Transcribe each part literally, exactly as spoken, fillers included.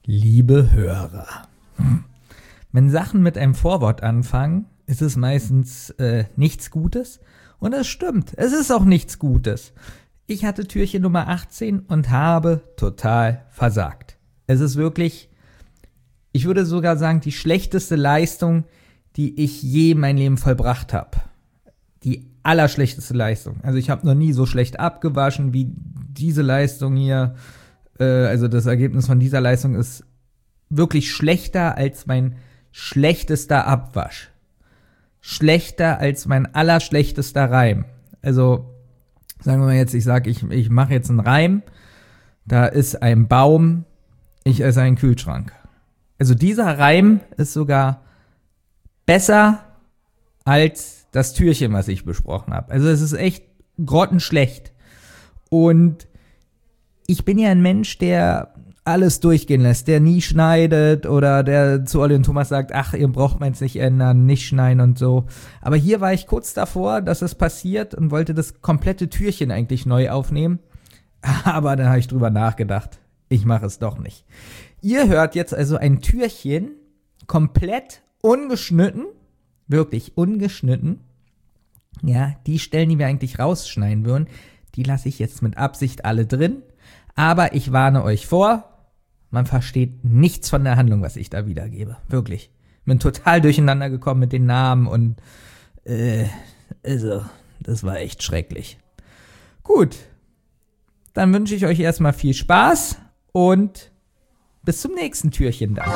Liebe Hörer, wenn Sachen mit einem Vorwort anfangen, ist es meistens äh, nichts Gutes. Und es stimmt, es ist auch nichts Gutes. Ich hatte Türchen Nummer achtzehn und habe total versagt. Es ist wirklich, ich würde sogar sagen, die schlechteste Leistung, die ich je in meinem Leben vollbracht habe. Die allerschlechteste Leistung. Also ich habe noch nie so schlecht abgewaschen wie diese Leistung hier. Also das Ergebnis von dieser Leistung ist wirklich schlechter als mein schlechtester Abwasch. Schlechter als mein allerschlechtester Reim. Also sagen wir mal jetzt, ich sage, ich, ich mache jetzt einen Reim, da ist ein Baum, ich esse einen Kühlschrank. Also dieser Reim ist sogar besser als das Türchen, was ich besprochen habe. Also es ist echt grottenschlecht. Und ich bin ja ein Mensch, der alles durchgehen lässt, der nie schneidet oder der zu Olli und Thomas sagt, ach, ihr braucht meins nicht ändern, nicht schneiden und so. Aber hier war ich kurz davor, dass es passiert und wollte das komplette Türchen eigentlich neu aufnehmen. Aber dann habe ich drüber nachgedacht, ich mache es doch nicht. Ihr hört jetzt also ein Türchen komplett ungeschnitten, wirklich ungeschnitten. Ja, die Stellen, die wir eigentlich rausschneiden würden, die lasse ich jetzt mit Absicht alle drin. Aber ich warne euch vor, man versteht nichts von der Handlung, was ich da wiedergebe. Wirklich. Bin total durcheinander gekommen mit den Namen und äh, also, das war echt schrecklich. Gut, dann wünsche ich euch erstmal viel Spaß und bis zum nächsten Türchen dann.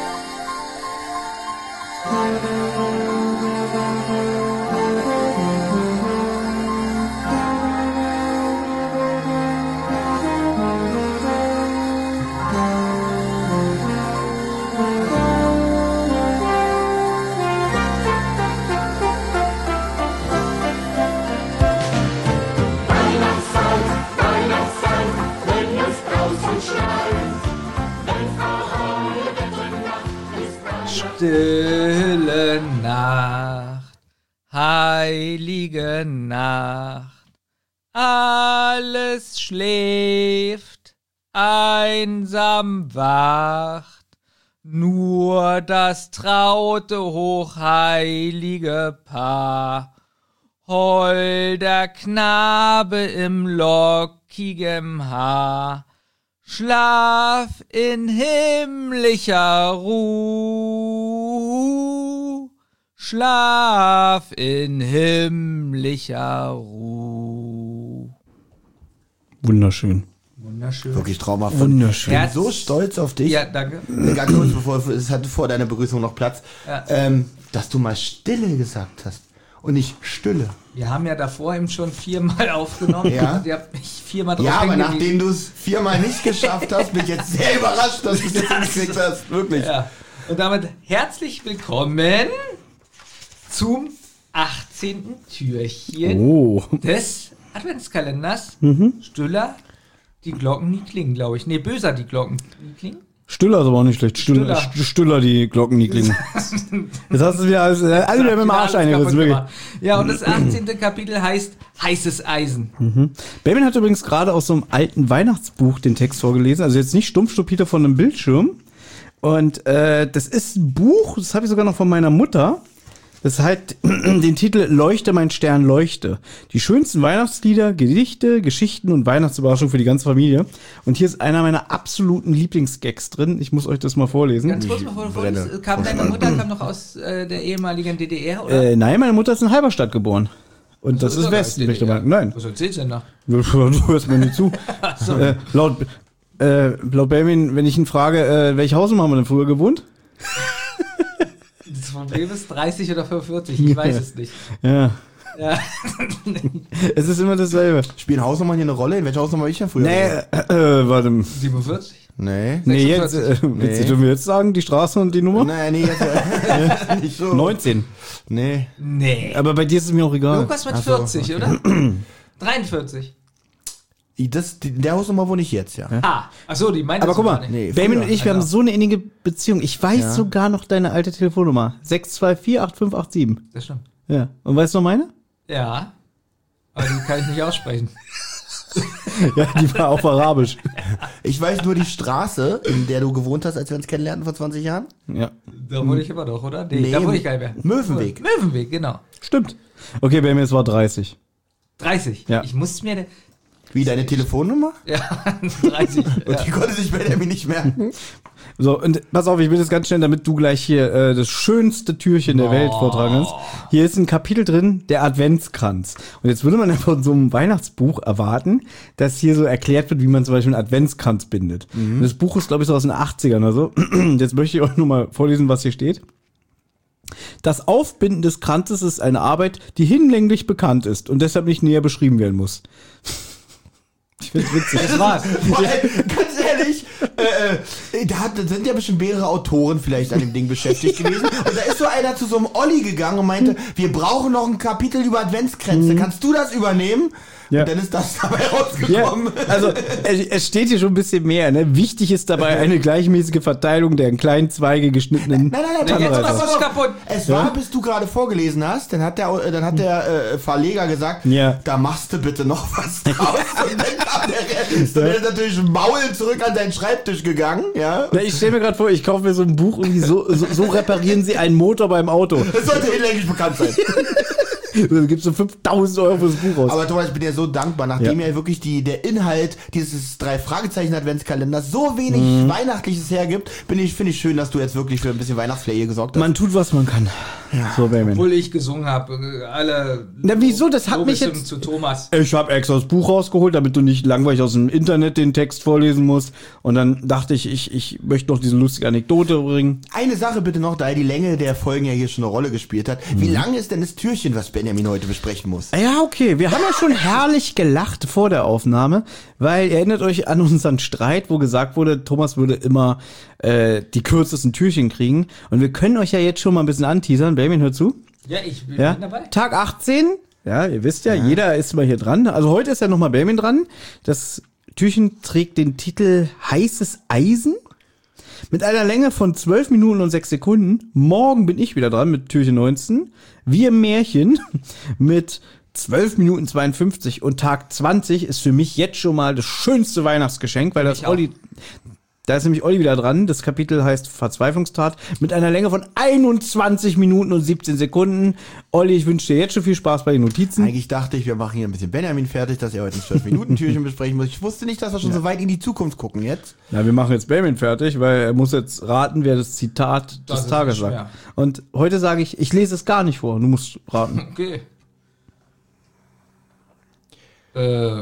Stille Nacht, heilige Nacht, alles schläft, einsam wacht, nur das traute, hochheilige Paar, holder Knabe im lockigem Haar, Schlaf in himmlischer Ruh, Schlaf in himmlischer Ruh. Wunderschön. Wunderschön. Wirklich traumhaft. Wunderschön. Ich bin so stolz auf dich. Ja, danke. Ganz kurz, bevor es hatte vor deiner Begrüßung noch Platz, Ja. ähm, dass du mal Stille gesagt hast und nicht Stille. Wir haben ja davor eben schon viermal aufgenommen. Ja. Ihr habt mich viermal drauf Ja, aber hingewiesen. nachdem du es viermal nicht geschafft hast, bin ich jetzt sehr überrascht, dass du es jetzt hingekriegt hast. Wirklich. Ja. Und damit herzlich willkommen zum achtzehnten Türchen Oh. des Adventskalenders. Mhm. Stiller, die Glocken nie klingen, glaube ich. Nee, böser, die Glocken nie klingen. Stiller ist aber auch nicht schlecht. Stiller, Stiller. Stiller die Glocken nie klingen. Jetzt hast du wieder alles, äh, alle wieder mit dem Arsch eingerissen, wirklich. Ja, und das achtzehnte Kapitel heißt Heißes Eisen. Mhm. Benjamin hat übrigens gerade aus so einem alten Weihnachtsbuch den Text vorgelesen. Also jetzt nicht Stumpfstupide von einem Bildschirm. Und äh, das ist ein Buch, das habe ich sogar noch von meiner Mutter. Das hat den Titel Leuchte, mein Stern, leuchte. Die schönsten Weihnachtslieder, Gedichte, Geschichten und Weihnachtsüberraschungen für die ganze Familie. Und hier ist einer meiner absoluten Lieblingsgags drin. Ich muss euch das mal vorlesen. Ganz kurz, bevor du vorliest, kam deine Mutter kam noch aus äh, der ehemaligen D D R, oder? Äh, nein, meine Mutter ist in Halberstadt geboren. Und das, Das ist doch Westen, gar möchte nicht man. Nein. Was erzählst du denn da? Du hörst mir nicht zu. So. äh, laut, äh, laut Benjamin, wenn ich ihn frage, äh, welche Hausnummer haben wir denn früher gewohnt? Das Problem ist dreißig oder fünfundvierzig, ich weiß es nicht. Ja. Ja. Es ist immer dasselbe. Spielen Hausnummern hier eine Rolle? In welcher Hausnummer war ich denn früher? Nee, äh, äh, warte. siebenundvierzig? Nee. Nee, jetzt, äh, sechsundvierzig. willst Nee. du mir jetzt sagen, die Straße und die Nummer? Nee, nee, jetzt, äh, nicht so. neunzehn. Nee. Nee. Aber bei dir ist es mir auch egal. Irgendwas mit Ach so, vierzig, oder? dreiundvierzig. Das, die, der Hausnummer wohne ich jetzt, ja. Ah, achso, die meint Aber das guck gar mal, nicht. Nee, Benjamin früher, und ich, wir haben Alter. so eine innige Beziehung. Ich weiß Ja. sogar noch deine alte Telefonnummer. sechs zwei vier acht fünf acht sieben. Das stimmt. Ja. Und weißt du noch meine? Ja. Aber die kann ich nicht aussprechen. Ja, die war auf Arabisch. Ich weiß nur die Straße, in der du gewohnt hast, als wir uns kennenlernten vor zwanzig Jahren. Ja, Da wohne ich immer noch, oder? Nee, Nee, da wohne ich gar nicht mehr. Möwenweg. Möwenweg, genau. stimmt. Okay, bei mir es war dreißig. dreißig. Ja. Ich musste mir... Wie, deine Telefonnummer? Ja, dreißig. Und ja. die konnte sich Benjamin nicht merken. So, und pass auf, ich will das ganz schnell, damit du gleich hier äh, das schönste Türchen der Welt vortragen kannst. Hier ist ein Kapitel drin, der Adventskranz. Und jetzt würde man ja von so einem Weihnachtsbuch erwarten, dass hier so erklärt wird, wie man zum Beispiel einen Adventskranz bindet. Und das Buch ist, glaube ich, so aus den achtzigern oder so. Jetzt möchte ich euch nur mal vorlesen, was hier steht. Das Aufbinden des Kranzes ist eine Arbeit, die hinlänglich bekannt ist und deshalb nicht näher beschrieben werden muss. Ich find's witzig. Das war's. Vor allem, ganz ehrlich, äh, äh, da hat, da sind ja bestimmt mehrere Autoren vielleicht an dem Ding beschäftigt gewesen. Und da ist so einer zu so einem Olli gegangen und meinte, wir brauchen noch ein Kapitel über Adventskränze. Kannst du das übernehmen? Ja. Und dann ist das dabei Ja, rausgekommen. also es, es steht hier schon ein bisschen mehr. Ne? Wichtig ist dabei eine gleichmäßige Verteilung der in kleinen Zweige geschnittenen Nein, nein, nein, Jetzt nein, ist pass was auf. kaputt. Es war, bis du gerade vorgelesen hast, dann hat der, äh, dann hat der äh, Verleger gesagt, Ja. da machst du bitte noch was draus. Und dann kam der, ist dann natürlich maulend zurück an seinen Schreibtisch gegangen, ja. Na, ich stelle mir gerade vor, ich kaufe mir so ein Buch und die so, so, so reparieren sie einen Motor beim Auto. Das sollte hinlänglich bekannt sein. Da gibst du fünftausend Euro fürs Buch aus. Aber Thomas, ich bin dir so dankbar, nachdem ja, wirklich die, der Inhalt dieses drei Fragezeichen Adventskalenders so wenig Mhm. Weihnachtliches hergibt, bin ich, finde ich schön, dass du jetzt wirklich für ein bisschen Weihnachtsflair hier gesorgt hast. Man tut, was man kann. So, Benjamin. Obwohl ich gesungen habe, alle... Na, wieso? Das hat mich Lobeshymnen jetzt- zu Thomas. Ich habe extra das Buch rausgeholt, damit du nicht langweilig aus dem Internet den Text vorlesen musst. Und dann dachte ich, ich, ich möchte noch diese lustige Anekdote bringen. Eine Sache bitte noch, da die Länge der Folgen ja hier schon eine Rolle gespielt hat. Mhm. Wie lang ist denn das Türchen, was Benjamin heute besprechen muss? Ja, okay. Wir haben ja schon herrlich gelacht vor der Aufnahme, weil ihr erinnert euch an unseren Streit, wo gesagt wurde, Thomas würde immer äh, die kürzesten Türchen kriegen. Und wir können euch ja jetzt schon mal ein bisschen anteasern. Benjamin, hör zu. Ja, ich bin Ja? dabei. Tag achtzehn. Ja, ihr wisst ja, jeder ist mal hier dran. Also heute ist ja nochmal Benjamin dran. Das Türchen trägt den Titel Heißes Eisen. Mit einer Länge von zwölf Minuten und sechs Sekunden. Morgen bin ich wieder dran mit Türchen neunzehn. Wir Märchen mit zwölf Minuten zweiundfünfzig und Tag zwanzig ist für mich jetzt schon mal das schönste Weihnachtsgeschenk, weil das Ich auch. Olli, da ist nämlich Olli wieder dran. Das Kapitel heißt Verzweiflungstat mit einer Länge von einundzwanzig Minuten und siebzehn Sekunden. Olli, ich wünsche dir jetzt schon viel Spaß bei den Notizen. Eigentlich dachte ich, wir machen hier ein bisschen Benjamin fertig, dass er heute ein zwölf Minuten Türchen besprechen muss. Ich wusste nicht, dass wir schon so weit in die Zukunft gucken jetzt. Ja, wir machen jetzt Benjamin fertig, weil er muss jetzt raten, wer das Zitat Das des ist Tages nicht sagt. schwer. Und heute sage ich, ich lese es gar nicht vor, du musst raten. Okay. Äh...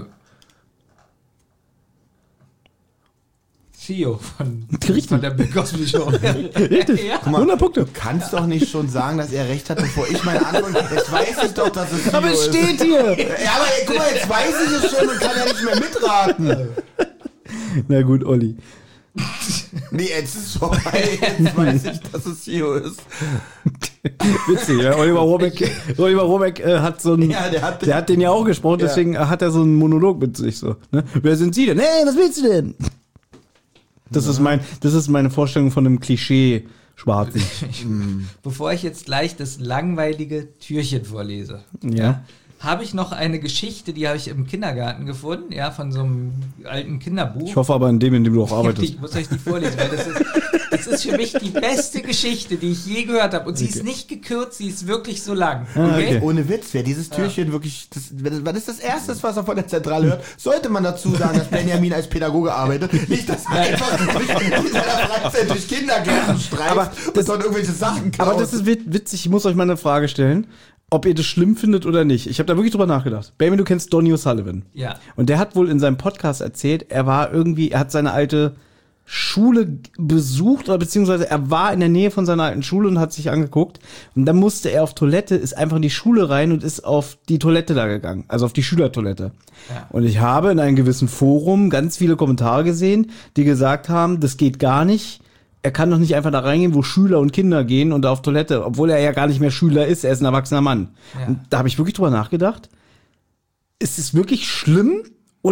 C E O von, Richtig. von der Big Cosby Show. Richtig, Ja. hundert Punkte. Du kannst doch nicht schon sagen, dass er recht hat, bevor ich meine Antwort... Jetzt weiß ich doch, dass es Aber Theo es ist. steht hier. Ja, aber ey, guck mal, jetzt weiß ich es schon und kann ja nicht mehr mitraten. Na gut, Olli. Nee, jetzt ist es vorbei. Jetzt weiß ich, dass es Theo ist. Witzig, ja. Oliver Robeck, Oliver Robeck äh, hat so einen, Ja, der hat- der hat den ja auch gesprochen, Ja. deswegen hat er so einen Monolog mit sich so. Ne? Wer sind Sie denn? Hey, was willst du denn? Das ist mein, das ist meine Vorstellung von einem Klischee-Schwarzen. Bevor ich jetzt gleich das langweilige Türchen vorlese, Ja. habe ich noch eine Geschichte, die habe ich im Kindergarten gefunden, ja, von so einem alten Kinderbuch. Ich hoffe aber in dem, in dem du auch arbeitest. Ich muss euch die vorlesen, weil das ist, das ist für mich die beste Geschichte, die ich je gehört habe. Und sie ist nicht gekürzt, sie ist wirklich so lang. Ah, Okay? okay. Ohne Witz, wer dieses Türchen wirklich, das, was ist das Erste, was er von der Zentrale hört, sollte man dazu sagen, dass Benjamin als Pädagoge arbeitet. Nicht, dass er einfach durch, in seiner Freizeit durch Kindergärten streift Aber und dort irgendwelche Sachen klaut. Aber das ist wit- witzig, ich muss euch mal eine Frage stellen, ob ihr das schlimm findet oder nicht. Ich habe da wirklich drüber nachgedacht. Baby, du kennst Donny O'Sullivan. Ja. Und der hat wohl in seinem Podcast erzählt, er war irgendwie, er hat seine alte Schule besucht oder beziehungsweise er war in der Nähe von seiner alten Schule und hat sich angeguckt. Und dann musste er auf Toilette, ist einfach in die Schule rein und ist auf die Toilette da gegangen, also auf die Schülertoilette. Ja. Und ich habe in einem gewissen Forum ganz viele Kommentare gesehen, die gesagt haben, das geht gar nicht. Er kann doch nicht einfach da reingehen, wo Schüler und Kinder gehen und da auf Toilette, obwohl er ja gar nicht mehr Schüler ist, er ist ein erwachsener Mann. Ja. Und da habe ich wirklich drüber nachgedacht. Ist es wirklich schlimm oder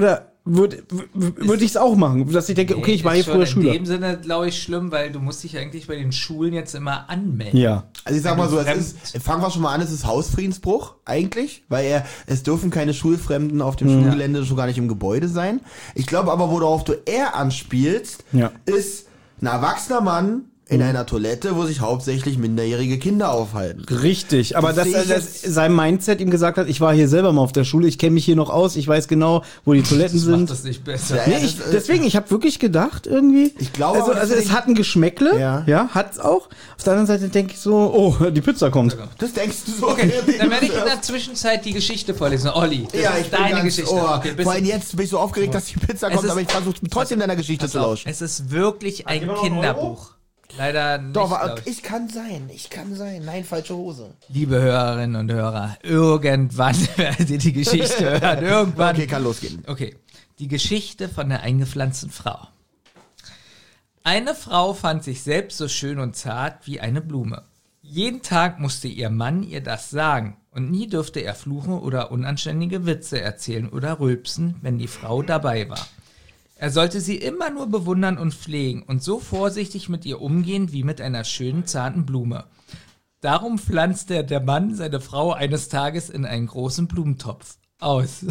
würde würd ich es auch machen, dass ich denke, okay, ich war hier früher Schüler. In dem Sinne, glaube ich, schlimm, weil du musst dich eigentlich bei den Schulen jetzt immer anmelden. Ja. Also ich sag mal so, es ist, fangen wir schon mal an, es ist Hausfriedensbruch eigentlich, weil er, es dürfen keine Schulfremden auf dem Mhm. Schulgelände schon gar nicht im Gebäude sein. Ich glaube aber, worauf du eher anspielst, Ja. ist ein erwachsener Mann in einer Toilette, wo sich hauptsächlich minderjährige Kinder aufhalten. Richtig, aber Das dass sehe ich er jetzt- das, sein Mindset ihm gesagt hat, ich war hier selber mal auf der Schule, ich kenne mich hier noch aus, ich weiß genau, wo die Toiletten Das macht sind. das nicht besser. Ja, Nee, ich, das, äh, deswegen, ich habe wirklich gedacht irgendwie. Ich glaube also, aber, also es deswegen- hat ein Geschmäckle, Ja. ja, hat's auch. Auf der anderen Seite denke ich so, oh, die Pizza kommt. Das denkst du so. Okay, dann werde ich in der Zwischenzeit die Geschichte vorlesen. Olli, das Ja, ist ich bin deine ganz Geschichte. Ohr. Okay, bist Vor allem du- jetzt bin ich so aufgeregt, dass die Pizza Es kommt, ist- aber ich versuche trotzdem deiner Geschichte zu Pass auf, lauschen. es ist wirklich ein gib mir noch einen Kinderbuch. Leider nicht, Doch, glaub aber ich. ich kann sein, ich kann sein. Nein, falsche Hose. Liebe Hörerinnen und Hörer, irgendwann werdet ihr die Geschichte hören. Irgendwann. Okay, kann losgehen. Okay, die Geschichte von der eingepflanzten Frau. Eine Frau fand sich selbst so schön und zart wie eine Blume. Jeden Tag musste ihr Mann ihr das sagen und nie durfte er fluchen oder unanständige Witze erzählen oder rülpsen, wenn die Frau dabei war. Er sollte sie immer nur bewundern und pflegen und so vorsichtig mit ihr umgehen wie mit einer schönen, zarten Blume. Darum pflanzte der Mann seine Frau eines Tages in einen großen Blumentopf aus.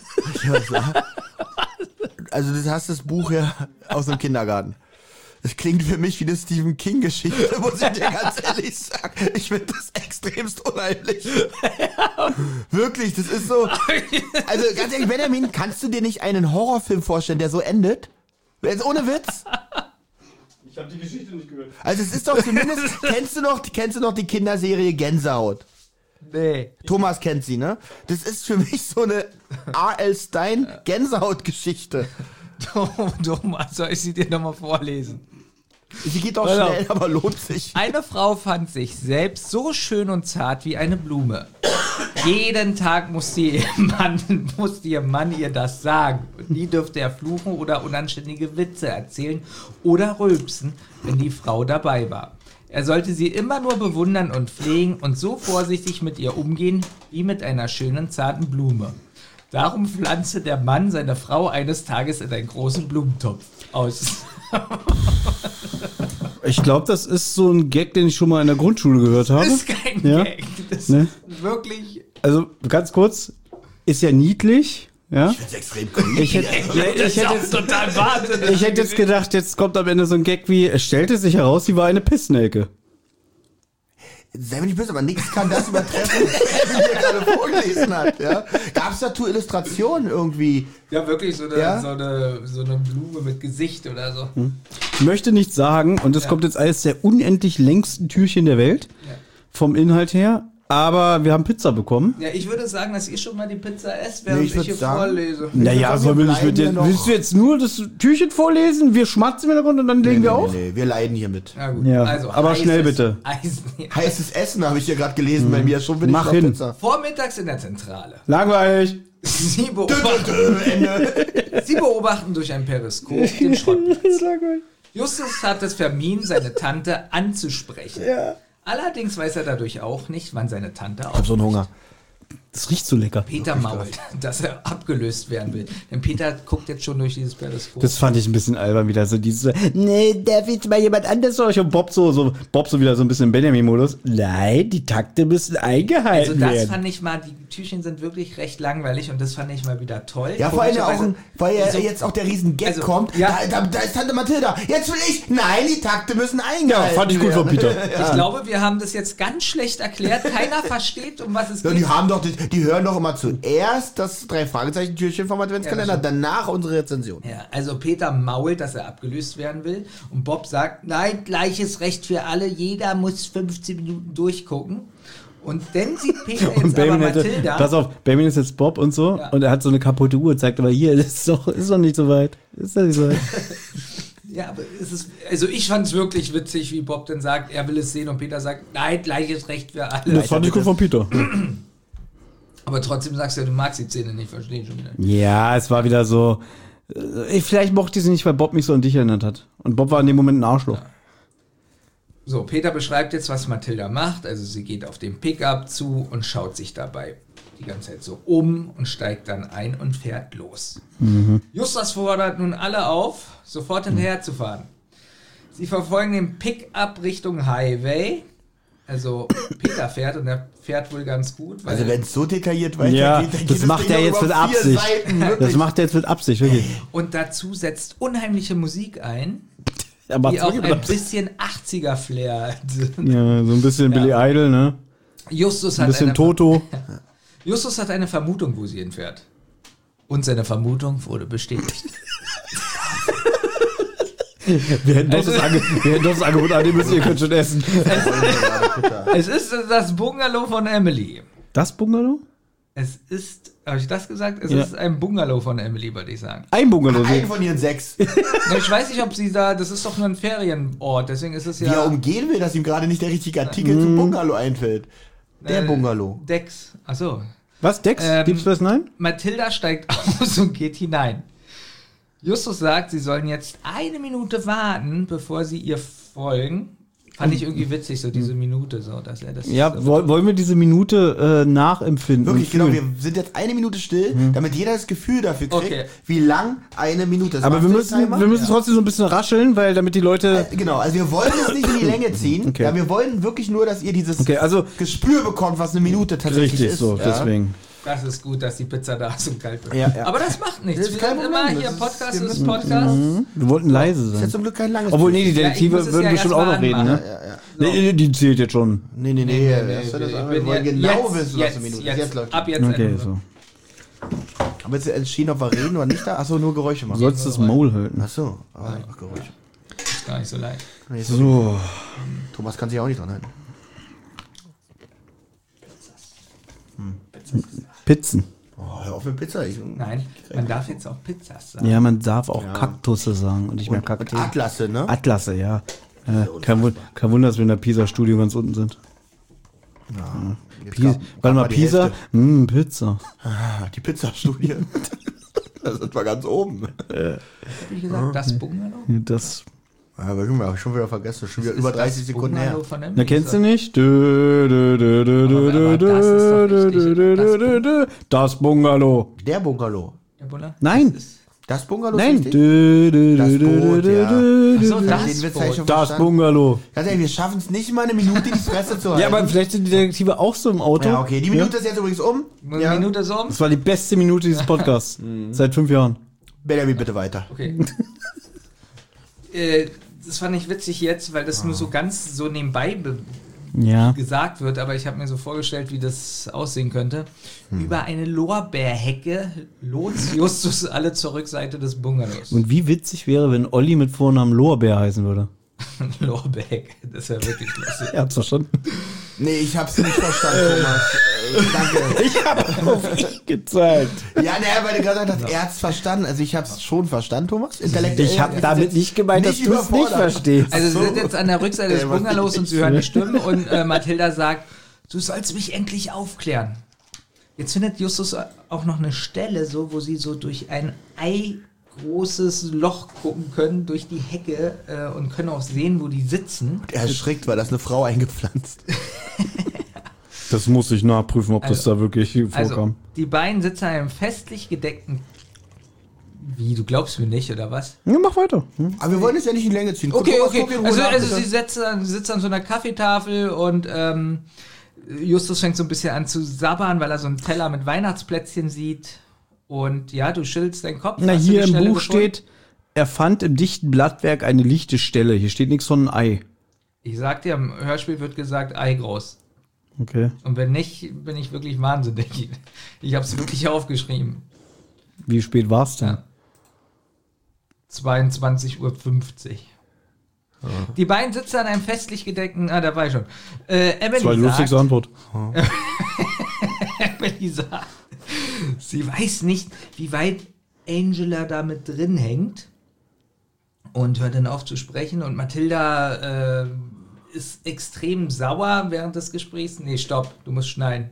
Also du hast das Buch ja aus dem Kindergarten. Das klingt für mich wie eine Stephen King-Geschichte, muss ich dir ganz ehrlich sagen. Ich finde das extremst unheimlich. Wirklich, das ist so... Also ganz ehrlich, Benjamin, kannst du dir nicht einen Horrorfilm vorstellen, der so endet? Jetzt ohne Witz? Ich habe die Geschichte nicht gehört. Also es ist doch zumindest... Kennst du noch, kennst du noch die Kinderserie Gänsehaut? Nee. Thomas kennt sie, ne? Das ist für mich so eine A L. Stein Gänsehaut-Geschichte. Thomas, soll ich sie dir nochmal vorlesen? Sie geht auch Pass auf. schnell, aber lohnt sich. Eine Frau fand sich selbst so schön und zart wie eine Blume. Jeden Tag musste ihr Mann, musste ihr Mann ihr das sagen. Und nie dürfte er fluchen oder unanständige Witze erzählen oder rülpsen, wenn die Frau dabei war. Er sollte sie immer nur bewundern und pflegen und so vorsichtig mit ihr umgehen, wie mit einer schönen, zarten Blume. Darum pflanzte der Mann seine Frau eines Tages in einen großen Blumentopf aus. Ich glaube, das ist so ein Gag, den ich schon mal in der Grundschule gehört habe. Das ist kein Ja? Gag. Das Ne? ist wirklich... Also ganz kurz, ist ja niedlich, ja. Das ist extrem creepy. Ich hätte, ja, Das ich ist hätte auch jetzt, total wahnsinnig. ich hätte jetzt gedacht, jetzt kommt am Ende so ein Gag wie, es stellte sich heraus, sie war eine Pissnelke. Sei mir nicht böse, aber nichts kann das übertreffen, was er mir gerade vorgelesen hat. Ja? Gab es dazu Illustrationen irgendwie? Ja, wirklich so eine, Ja? so, eine, so eine Blume mit Gesicht oder so. Ich möchte nicht sagen, und das Ja. kommt jetzt eines der unendlich längsten Türchen der Welt, Ja. vom Inhalt her, aber wir haben Pizza bekommen. Ja, ich würde sagen, dass ihr schon mal die Pizza esst, während Nee, ich ich, würd hier sagen- vorlese. Naja, wir sollen wir nicht bleiben mit hier dir, noch- willst du jetzt nur das Türchen vorlesen, wir schmatzen im Hintergrund und dann legen wir auf? Nee, nee, wir leiden hier mit. Ja, gut. Ja, also, aber heißes schnell bitte. Eisen. Heißes Essen habe ich hier gerade gelesen bei mir. Schon bin Mach ich hin. auf Pizza. Vormittags in der Zentrale. Langweilig. Sie beobachten, Sie beobachten durch ein Periskop den Schrottplatz. Justus hat es vermieden, seine Tante anzusprechen. Ja. Allerdings weiß er dadurch auch nicht, wann seine Tante Ich hab so auf. einen Hunger. Das riecht so lecker. Peter mault, dass er abgelöst werden will. Denn Peter guckt jetzt schon durch dieses Periskop. Das fand ich ein bisschen albern wieder, so diese, nee, darf jetzt mal jemand anders durch? Und Bob so, so, Bob so wieder so ein bisschen im Benjamin-Modus. Nein, die Takte müssen eingehalten Also das werden. fand ich mal, die Türchen sind wirklich recht langweilig und das fand ich mal wieder toll. Ja, vor allem auch, Komischerweise- ein, weil ja Wieso? jetzt auch der riesen Gag Also, kommt. ja. Da, da, da ist Tante Mathilda. Jetzt will ich. Nein, die Takte müssen Ja, eingehalten fand ich gut von werden. Peter. Ich glaube, wir haben das jetzt ganz schlecht erklärt. Keiner versteht, um was es Ja, geht. die haben doch, die, die hören doch immer zuerst das drei Fragezeichen Türchen vom Adventskalender, Ja, das danach unsere Rezension. Ja, also Peter mault, dass er abgelöst werden will. Und Bob sagt, nein, gleiches Recht für alle. Jeder muss fünfzehn Minuten durchgucken. Und dann sieht Peter jetzt Und aber Benjamin hätte, Mathilda. pass auf, Benjamin ist jetzt Bob und so, Ja. und er hat so eine kaputte Uhr, zeigt aber hier, das ist doch, ist doch nicht so weit. Ist doch nicht so weit. Ja, aber es ist, also ich fand es wirklich witzig, wie Bob dann sagt, er will es sehen und Peter sagt, nein, gleiches Recht für alle. Das fand ich gut von Peter. Aber trotzdem sagst du ja, du magst die Szene nicht, verstehe ich schon wieder. Ja, es war wieder so, äh, vielleicht mochte ich sie nicht, weil Bob mich so an dich erinnert hat. Und Bob war in dem Moment ein Arschloch. So, Peter beschreibt jetzt, was Mathilda macht. Also sie geht auf den Pickup zu und schaut sich dabei die ganze Zeit so um und steigt dann ein und fährt los. Justus fordert nun alle auf, sofort hinterher zu fahren. Sie verfolgen den Pickup Richtung Highway. Also Peter fährt und er fährt wohl ganz gut. Weil Also wenn es so detailliert weitergeht, Ja, dann geht das das macht Ding er noch jetzt über mit vier Absicht. Seiten, Das wirklich. macht er jetzt mit Absicht, wirklich. und dazu setzt unheimliche Musik ein, Er macht's die auch wirklich mit ein Absicht. bisschen achtziger-Flair hat. Ja, so ein bisschen Billy Idol, ne? Justus Ein hat, bisschen eine, Toto. Justus hat eine Vermutung, wo sie hinfährt. Und seine Vermutung wurde bestätigt. Wir hätten doch das, Ange wir hätten doch das Angebot annehmen müssen, ihr könnt schon essen. Es ist das Bungalow von Emily. Das Bungalow? Es ist, habe ich das gesagt? Es Ja. ist ein Bungalow von Emily, würde ich sagen. Ein Bungalow. Ein von ihren sechs. Na, ich weiß nicht, ob sie da, das ist doch nur ein Ferienort, deswegen ist es Wie er ja umgehen will, dass ihm gerade nicht der richtige Artikel zum Bungalow einfällt. Der äh, Bungalow. Dex. Achso. Was, Dex? Ähm, Gibt's was? Nein? Mathilda steigt aus und geht hinein. Justus sagt, sie sollen jetzt eine Minute warten, bevor sie ihr folgen. Fand ich irgendwie witzig, so diese Minute, so, dass er das. Ja, so, woll- wollen wir diese Minute äh, nachempfinden? Wirklich, und genau. fühlen? Wir sind jetzt eine Minute still, damit jeder das Gefühl dafür kriegt, Okay. wie lang eine Minute ist. Aber Machst wir du müssen, den Timer? wir müssen Ja. trotzdem so ein bisschen rascheln, weil damit die Leute... Äh, Genau, also wir wollen es nicht in die Länge ziehen. Okay. Ja, wir wollen wirklich nur, dass ihr dieses Okay, also Gespür bekommt, was eine Minute tatsächlich richtig ist. so, ja. deswegen. Das ist gut, dass die Pizza da so kalt wird. Ja, ja. Aber das macht nichts. Das ist Wir kein sind Problem, immer hier, das ist- Podcast wir ist müssen- Podcast. Wir wollten leise Ist jetzt sein. zum Glück kein langes Obwohl, nee, die Spiel. Detektive Ja, ich muss es würden ja bestimmt auch erst noch mal reden, ne? anmachen. Ja, ja. Nee, nee, die zählt jetzt schon. Nee, nee, nee. Nee, das nee, ist das ich aber bin wir wollen ja- genau jetzt, wissen, was jetzt, eine Minute jetzt, ist. Jetzt läuft. ab jetzt Okay, enden wir. so. Aber jetzt entschieden, ob wir reden oder nicht da? Achso, nur Geräusche Du machen. sollst das Maul halten. Achso, aber einfach Geräusche. Ist gar nicht so leicht. Nee, so. So. Thomas kann sich auch nicht dran halten. Pizzen. Oh, hör auf mit Pizza. Ich, Nein, man darf jetzt auch Pizzas sagen. Ja, man darf auch Kaktusse sagen und nicht mehr und Kakteen. Atlasse, ne? Atlasse, ja. Äh, kein, Wun- kein Wunder, dass wir in der Pisa-Studio ganz unten sind. Jetzt Pisa, gab- warte mal, gab die Pisa? Hälfte. Hm, Pizza. Ah, die Pizzastudie. Da sind wir ganz oben. Wie gesagt, das Bungalow? Das. Ja, aber guck mal, hab ich schon wieder vergessen. Schon wieder Ist über das dreißig Sekunden her. Bungalow von Emily? Na, kennst du nicht? Dö, dö, dö, dö, dö, dö, aber das ist doch dö, richtig. dö, dö, dö, dö. Das Bungalow. Der Bungalow. Der Buller? Nein. Das ist- Das Bungalow Nein. ist richtig? Dö, dö, Das dö, dö, Boot, dö, ja. dö, Ach so, dö. das Den Witz hab ich schon Das verstanden. Bungalow. Ganz ehrlich, wir schaffen es nicht mal eine Minute die Fresse zu halten. Ja, aber vielleicht sind die Detektive auch so im Auto. Ja, okay, die Minute ist jetzt übrigens um. Eine Ja. Minute so um? Das war die beste Minute dieses Podcasts. Seit fünf Jahren. Benjamin, bitte weiter. Okay. äh, das fand ich witzig jetzt, weil das nur so ganz so nebenbei be Ja. gesagt wird, aber ich habe mir so vorgestellt, wie das aussehen könnte. Über eine Lorbeerhecke lohnt Justus alle zur Rückseite des Bungalows. Und wie witzig wäre, wenn Olli mit Vornamen Lorbeer heißen würde. Lorbeerhecke, das wäre wirklich lustig. Er hat's verstanden. Nee, ich hab's nicht verstanden, Thomas. Äh, danke. Ich habe auf ihn gezeigt. Ja, naja, weil du gerade gesagt hast, er hat's verstanden. Also ich hab's schon verstanden, Thomas. Intellektuell. Ich habe damit nicht gemeint, dass nicht du es nicht überfordert. verstehst. Also sie sind jetzt an der Rückseite des Der war Bungalows und nicht- sie hören die Stimmen und äh, Mathilda sagt, du sollst mich endlich aufklären. Jetzt findet Justus auch noch eine Stelle, so, wo sie so durch ein eigroßes Loch gucken können, durch die Hecke äh, und können auch sehen, wo die sitzen. Er erschrickt, weil das eine Frau eingepflanzt. Das muss ich nachprüfen, ob das Also- da wirklich vorkam. Also, die beiden sitzen an einem festlich gedeckten... Wie, du glaubst mir nicht, oder was? Ja, mach weiter. Hm? Aber wir wollen es ja nicht in die Länge ziehen. Okay, Thomas, okay. guck in Ruhe Also, nach, also bitte. sie sitzt, an- sie sitzt an so einer Kaffeetafel und ähm, Justus fängt so ein bisschen an zu sabbern, weil er so einen Teller mit Weihnachtsplätzchen sieht. Und ja, du schüttelst deinen Kopf. Na, Hast du hier die im Stelle Buch gefunden? steht, er fand im dichten Blattwerk eine lichte Stelle. Hier steht nichts von einem Ei. Ich sag dir, im Hörspiel wird gesagt, Ei groß. Okay. Und wenn nicht, bin ich wirklich wahnsinnig. Ich habe es wirklich aufgeschrieben. Wie spät war's denn? Ja. zweiundzwanzig Uhr fünfzig. Die beiden sitzen an einem festlich gedeckten... Ah, da war ich schon. Äh, Das war die Emily lustigste sagt, Antwort. Emily sagt, sie weiß nicht, wie weit Angela da mit drin hängt und hört dann auf zu sprechen und Mathilda äh, ist extrem sauer während des Gesprächs. Nee, stopp, du musst schneiden.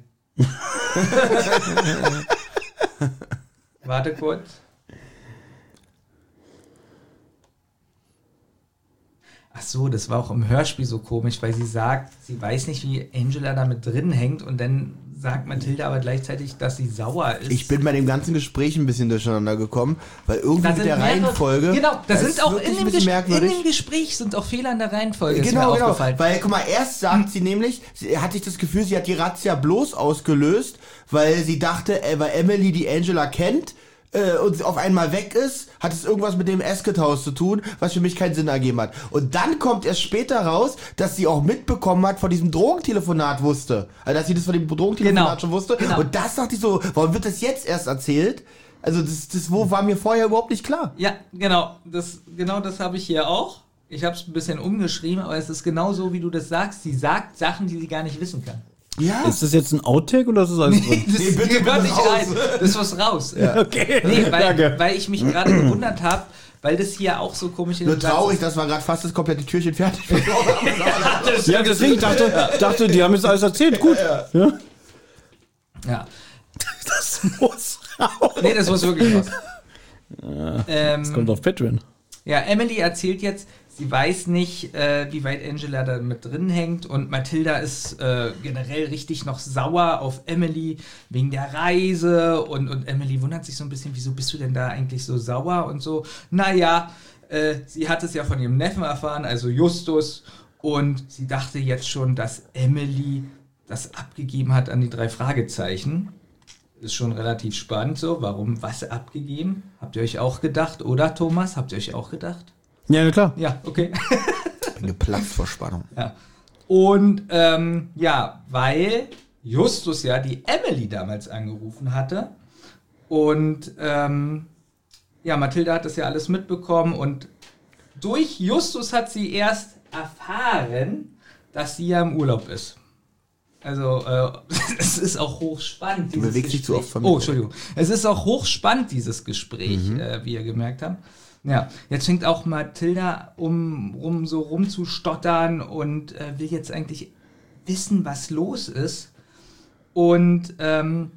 Warte kurz. Ach so, das war auch im Hörspiel so komisch, weil sie sagt, sie weiß nicht, wie Angela da mit drin hängt und dann sagt Mathilda aber gleichzeitig, dass sie sauer ist. Ich bin bei dem ganzen Gespräch ein bisschen durcheinander gekommen, weil irgendwie Da mit sind der mehrere- Reihenfolge... Genau, da das sind ist auch wirklich in ein dem, bisschen Ges- in merkwürdig. dem Gespräch sind auch Fehler in der Reihenfolge, ist Genau, mir genau. aufgefallen. Weil, guck mal, erst sagt sie nämlich, sie hatte ich das Gefühl, sie hat die Razzia bloß ausgelöst, weil sie dachte, äh, weil Emily die Angela kennt äh, und sie auf einmal weg ist, hat es irgendwas mit dem Esket-Haus zu tun, was für mich keinen Sinn ergeben hat. Und dann kommt erst später raus, dass sie auch mitbekommen hat, von diesem Drogentelefonat wusste. Also, dass sie das von dem Drogentelefonat Genau. schon wusste. Genau. Und das dachte ich so, warum wird das jetzt erst erzählt? Also, das, das wo war mir vorher überhaupt nicht klar. Ja, genau, das, genau das habe ich hier auch. Ich habe es ein bisschen umgeschrieben, aber es ist genau so, wie du das sagst. Sie sagt Sachen, die sie gar nicht wissen kann. Ja. Ist das jetzt ein Outtake oder ist das alles drin? Das Nee, bitte gehört bitte nicht raus. rein. Das muss raus. Okay, Nee, weil, danke. weil ich mich gerade gewundert habe, weil das hier auch so komisch in Nur dem Satz traurig, ist. dass wir gerade fast das komplette Türchen fertig haben. Ja, deswegen dachte, dachte, die haben jetzt alles erzählt. Gut. Ja. Ja. Das muss raus. Nee, das muss wirklich raus. ähm, Das kommt auf Patreon. Ja, Emily erzählt jetzt, sie weiß nicht, äh, wie weit Angela da mit drin hängt und Mathilda ist äh, generell richtig noch sauer auf Emily wegen der Reise und, und Emily wundert sich so ein bisschen, wieso bist du denn da eigentlich so sauer und so. Naja, äh, sie hat es ja von ihrem Neffen erfahren, also Justus, und sie dachte jetzt schon, dass Emily das abgegeben hat an die drei Fragezeichen. Ist schon relativ spannend so. Warum was abgegeben? Habt ihr euch auch gedacht, oder Thomas? Habt ihr euch auch gedacht? Ja, na klar. Ja, okay. bin geplatzt vor Spannung. Ja. Und ähm, ja, weil Justus ja die Emily damals angerufen hatte und ähm, ja, Mathilda hat das ja alles mitbekommen und durch Justus hat sie erst erfahren, dass sie ja im Urlaub ist. Also, äh, es ist auch hochspannend. Du dieses bewegst dich zu Gespräch. oft von mir. Oh, Entschuldigung. Es ist auch hochspannend, dieses Gespräch, Mhm. äh, wie ihr gemerkt habt. Ja, jetzt fängt auch Mathilda um, um so rumzustottern und äh, will jetzt eigentlich wissen, was los ist. Und, ähm,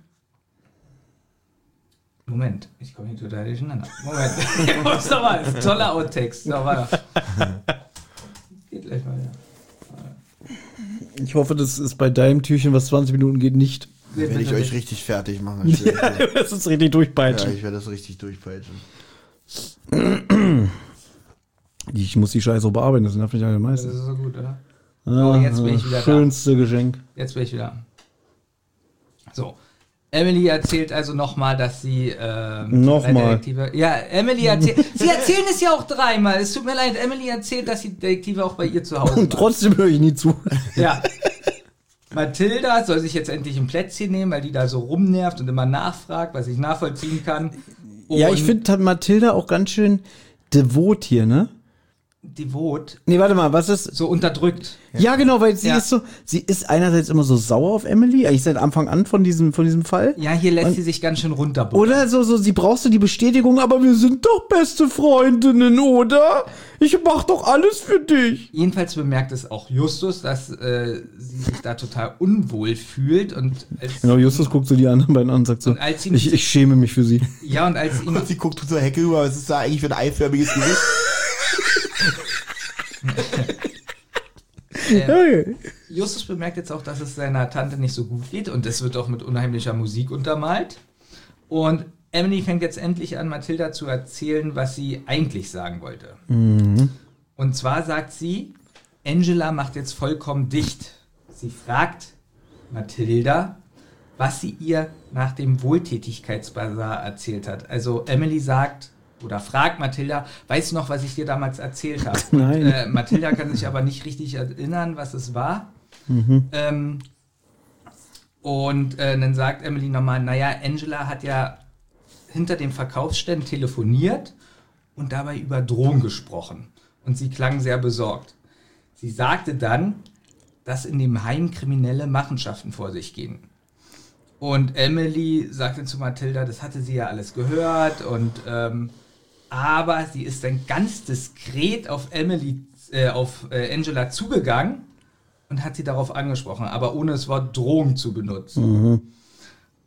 Moment, ich komme hier total durcheinander. Moment, ich muss noch mal, das ist ein toller Outtext. So, warte. Geht gleich mal, ja. Ich hoffe, das ist bei deinem Türchen, was zwanzig Minuten geht, nicht. Dann werde ich euch richtig fertig machen. Ich Ja, das ist richtig ja, durchpeitschen. ich werde das richtig durchpeitschen. Ich muss die Scheiße auch bearbeiten, das nervt mich am Das meisten. ist so gut, oder? Ah, jetzt bin ich wieder da. Schönste Geschenk. Jetzt bin ich wieder. So. Emily erzählt also nochmal, dass sie ähm, Nochmal. drei Detektive. Ja, Emily erzählt. Sie erzählen es ja auch dreimal. Es tut mir leid. Emily erzählt, dass die Detektive auch bei ihr zu Hause Und waren. trotzdem höre ich nie zu. Ja. Mathilda soll sich jetzt endlich ein Plätzchen nehmen, weil die da so rumnervt und immer nachfragt, was ich nachvollziehen kann. Und Ja, ich finde Mathilda auch ganz schön devot hier, ne? devot, Nee, warte mal, was ist. so unterdrückt. Ja, genau, weil sie Ja. ist so, sie ist einerseits immer so sauer auf Emily, eigentlich seit Anfang an von diesem, von diesem Fall. Ja, hier lässt Und- sie sich ganz schön runterbuttern. Oder so, so, sie brauchst du die Bestätigung, aber wir sind doch beste Freundinnen, oder? Ich mach doch alles für dich. Jedenfalls bemerkt es auch Justus, dass äh, sie sich da total unwohl fühlt und als Genau, Justus guckt so die anderen beiden an und sagt so, Und als ihm ich, diese- ich schäme mich für sie. ja und als ihm Und sie guckt zur Hecke rüber, was ist da eigentlich für ein eiförmiges Gesicht? Okay. Justus bemerkt jetzt auch, dass es seiner Tante nicht so gut geht und es wird auch mit unheimlicher Musik untermalt. Und Emily fängt jetzt endlich an, Mathilda zu erzählen, was sie eigentlich sagen wollte. Und zwar sagt sie, Angela macht jetzt vollkommen dicht. Sie fragt Mathilda, was sie ihr nach dem Wohltätigkeitsbasar erzählt hat. Also Emily sagt oder fragt Mathilda, weißt du noch, was ich dir damals erzählt habe? Nein. Und, äh, Mathilda kann sich aber nicht richtig erinnern, was es war. Ähm, und äh, dann sagt Emily nochmal, naja, Angela hat ja hinter dem Verkaufsständen telefoniert und dabei über Drogen gesprochen. Und sie klang sehr besorgt. Sie sagte dann, dass in dem Heim kriminelle Machenschaften vor sich gehen. Und Emily sagte zu Mathilda, das hatte sie ja alles gehört und ähm, aber sie ist dann ganz diskret auf Emily, äh, auf äh, Angela zugegangen und hat sie darauf angesprochen, aber ohne das Wort Drogen zu benutzen.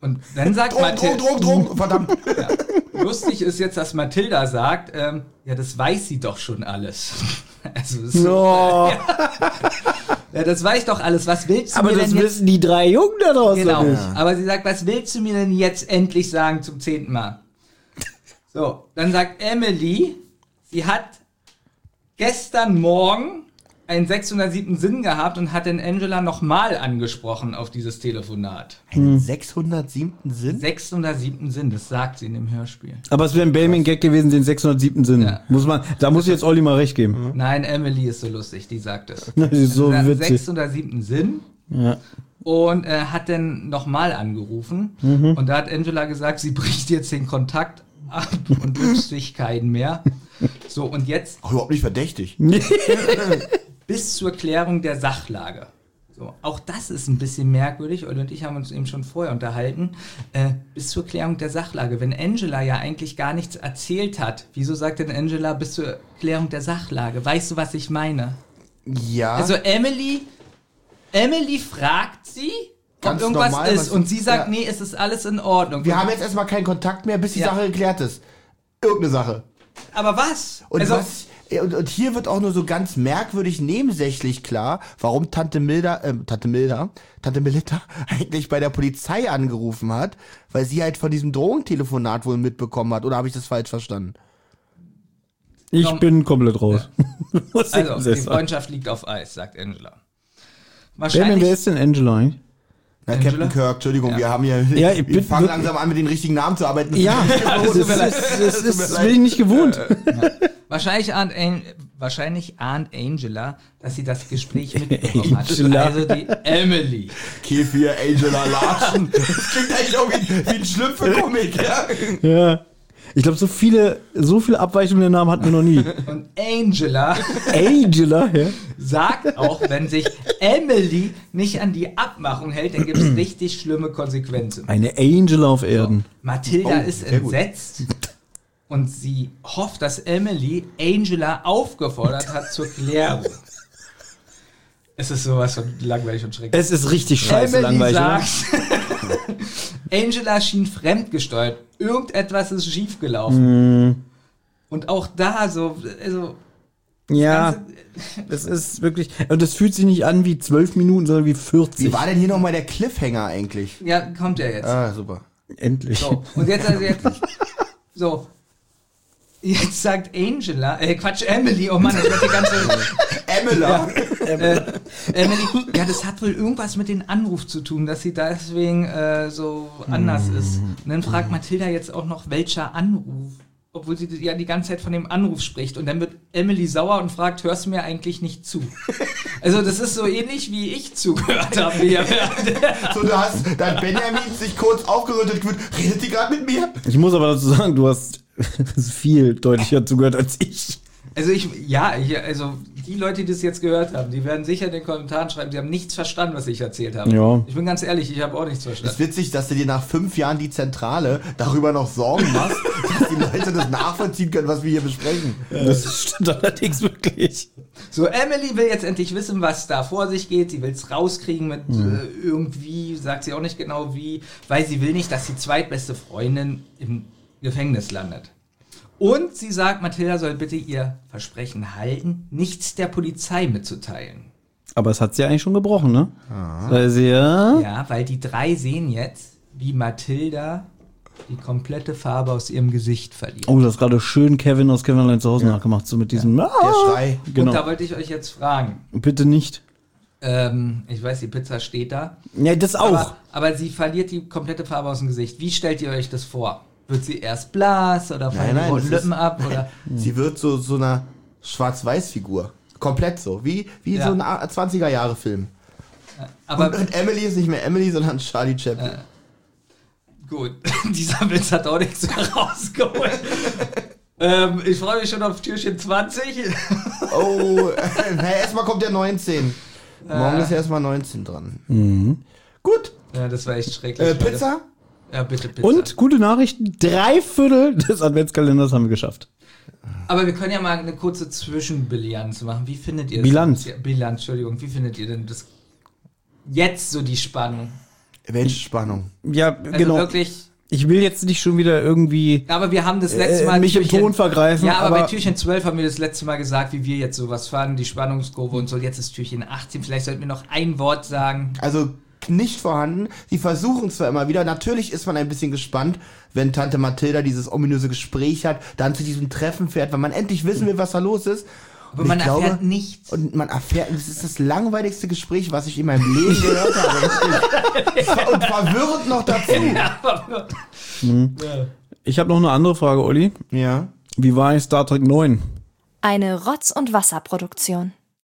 Und dann sagt Drogen, Mathilda, Drogen, Drogen, Drogen, verdammt. ja, lustig ist jetzt, dass Mathilda sagt, ähm, ja, das weiß sie doch schon alles. Also, ist so, Oh. ja, das weiß doch alles. Was willst du Aber mir das denn jetzt? wissen die drei Jungen da draußen Genau. nicht. Aber sie sagt, was willst du mir denn jetzt endlich sagen zum zehnten Mal? So, dann sagt Emily, sie hat gestern Morgen einen sechshundertsiebten Sinn gehabt und hat den Angela nochmal angesprochen auf dieses Telefonat. Einen sechshundertsiebten Sinn? sechshundertsiebten Sinn, das sagt sie in dem Hörspiel. Aber es wäre ein Blaming-Gag gewesen, den sechshundertsiebten Sinn. Ja. Muss man, da muss ich jetzt Olli mal recht geben. Nein, Emily ist so lustig, die sagt es. Das ist so Also, witzig. sechshundertsiebten Sinn. Ja. Und äh, hat dann nochmal angerufen. Mhm. Und da hat Angela gesagt, sie bricht jetzt den Kontakt ab und wünscht sich keinen mehr. So, und jetzt Auch überhaupt nicht verdächtig. bis zur Klärung der Sachlage. So, auch das ist ein bisschen merkwürdig. Olli und ich haben uns eben schon vorher unterhalten. Äh, bis zur Klärung der Sachlage. Wenn Angela ja eigentlich gar nichts erzählt hat, wieso sagt denn Angela bis zur Klärung der Sachlage? Weißt du, was ich meine? Ja. Also Emily, Emily fragt sie, Ganz ob irgendwas normal, ist. was- Und sie sagt, ja. nee, es ist alles in Ordnung. wir haben jetzt erstmal keinen Kontakt mehr, bis die Ja. Sache geklärt ist. Irgendeine Sache. Aber was? Und, also, was, und, und hier wird auch nur so ganz merkwürdig nebensächlich klar, warum Tante Milda, äh, Tante Milda, Tante Melita eigentlich bei der Polizei angerufen hat, weil sie halt von diesem Drogentelefonat wohl mitbekommen hat. Oder habe ich das falsch verstanden? Ich Komm. bin komplett raus. Muss ich also jetzt die sagen. Freundschaft liegt auf Eis, sagt Angela. Wer, denn, Wahrscheinlich, wer ist denn Angela eigentlich? Na, Angela? Captain Kirk, Entschuldigung, Ja. wir haben hier, Ja, ich wir bin fangen wirklich- langsam an, mit den richtigen Namen zu arbeiten. Ja, das, tut mir leid. ist, das, ist, Tut mir das leid. bin ich nicht gewohnt. wahrscheinlich, ahnt, An- wahrscheinlich ahnt Angela, dass sie das Gespräch mitbekommen hat. Angela. Also die Emily. Kefir, Angela, Latschen. Das klingt eigentlich auch wie, wie ein Schlüpfe-Comic, ja? Ja. Ich glaube, so viele, so viele Abweichungen der Namen hatten wir noch nie. Und Angela Angela, ja. sagt auch, wenn sich Emily nicht an die Abmachung hält, dann gibt es richtig schlimme Konsequenzen. Eine Angela auf Erden. Oh, Mathilda ist sehr gut. entsetzt und sie hofft, dass Emily Angela aufgefordert hat zur Klärung. Es ist sowas von langweilig und schrecklich. Es ist richtig scheiße Emily langweilig. oder? sagt, Angela schien fremdgesteuert. Irgendetwas ist schiefgelaufen. Mm. Und auch da so, also Ja, ganze- das ist wirklich, und das fühlt sich nicht an wie zwölf Minuten, sondern wie vierzig. Wie war denn hier nochmal der Cliffhanger eigentlich? ja, kommt ja jetzt. Ah, super. Endlich. So, und jetzt, also jetzt, so. Jetzt sagt Angela, äh, Quatsch, Emily, oh Mann, das wird die ganze, Emila. äh, Emily, ja, das hat wohl irgendwas mit dem Anruf zu tun, dass sie deswegen äh, so anders ist. Und dann fragt Mathilda jetzt auch noch, welcher Anruf, obwohl sie ja die ganze Zeit von dem Anruf spricht. Und dann wird Emily sauer und fragt, hörst du mir eigentlich nicht zu? Also das ist so ähnlich, wie ich zugehört habe. Wie er- So, da, hast, da hat Benjamin sich kurz aufgerüttelt gefühlt. Redet die gerade mit mir? Ich muss aber dazu sagen, du hast viel deutlicher zugehört als ich. Also ich, ja, ich, also die Leute, die das jetzt gehört haben, die werden sicher in den Kommentaren schreiben, die haben nichts verstanden, was ich erzählt habe. Ja. Ich bin ganz ehrlich, ich habe auch nichts Es verstanden. ist witzig, dass du dir nach fünf Jahren die Zentrale darüber noch Sorgen machst, dass die Leute das nachvollziehen können, was wir hier besprechen. Das stimmt allerdings wirklich. So, Emily will jetzt endlich wissen, was da vor sich geht. Sie will es rauskriegen mit äh, irgendwie, sagt sie auch nicht genau wie, weil sie will nicht, dass die zweitbeste Freundin im Gefängnis landet. Und sie sagt, Mathilda soll bitte ihr Versprechen halten, nichts der Polizei mitzuteilen. Aber es hat sie eigentlich schon gebrochen, ne? Also ja. Ja, weil die drei sehen jetzt, wie Mathilda die komplette Farbe aus ihrem Gesicht verliert. Oh, das ist gerade schön Kevin aus Kevin allein zu Hause nachgemacht, so mit diesem Der ah, Schrei. genau. Und da wollte ich euch jetzt fragen. Bitte nicht. Ähm, ich weiß, die Pizza steht da. Ja, das auch. Aber, aber sie verliert die komplette Farbe aus dem Gesicht. Wie stellt ihr euch das vor? Wird sie erst blass oder fallen Nein, nein, die roten das ist- Lippen ab? Oder? Sie wird so, so einer Schwarz-Weiß-Figur. Komplett so. Wie, wie Ja. so ein zwanziger-Jahre-Film. Aber Und, und Emily ist nicht mehr Emily, sondern Charlie Chaplin. gut, dieser Witz hat auch nichts mehr rausgeholt. ähm, ich freue mich schon auf Türchen zwanzig. Oh, äh, na, erstmal kommt der neunzehn. Morgen ist erstmal neunzehn dran. Mhm. Gut. Ja, das war echt schrecklich. Äh, Leute. Pizza? Ja, bitte Pizza. Und gute Nachrichten, drei Viertel des Adventskalenders haben wir geschafft. Aber wir können ja mal eine kurze Zwischenbilanz machen. Wie findet ihr Bilanz. das? Ja, Bilanz, Entschuldigung. Wie findet ihr denn das jetzt so die Spannung? Welche Spannung? Ja, Also genau. wirklich. Ich will jetzt nicht schon wieder irgendwie Aber wir haben das letzte äh, Mal mich im Türchen- Ton vergreifen. Ja, aber, aber bei Türchen zwölf haben wir das letzte Mal gesagt, wie wir jetzt sowas fanden, die Spannungskurve und so. Jetzt ist Türchen achtzehn. Vielleicht sollten wir noch ein Wort sagen. Also nicht vorhanden. Sie versuchen zwar immer wieder. Natürlich ist man ein bisschen gespannt, wenn Tante Mathilda dieses ominöse Gespräch hat, dann zu diesem Treffen fährt, weil man endlich wissen will, was da los ist. Aber Und man ich glaube, erfährt nichts. Und man erfährt, das ist das langweiligste Gespräch, was ich in meinem Leben gehört habe. Und verwirrend noch dazu. ich habe noch eine andere Frage, Olli. Ja. Wie war eigentlich Star Trek neun? Eine Rotz- und Wasserproduktion.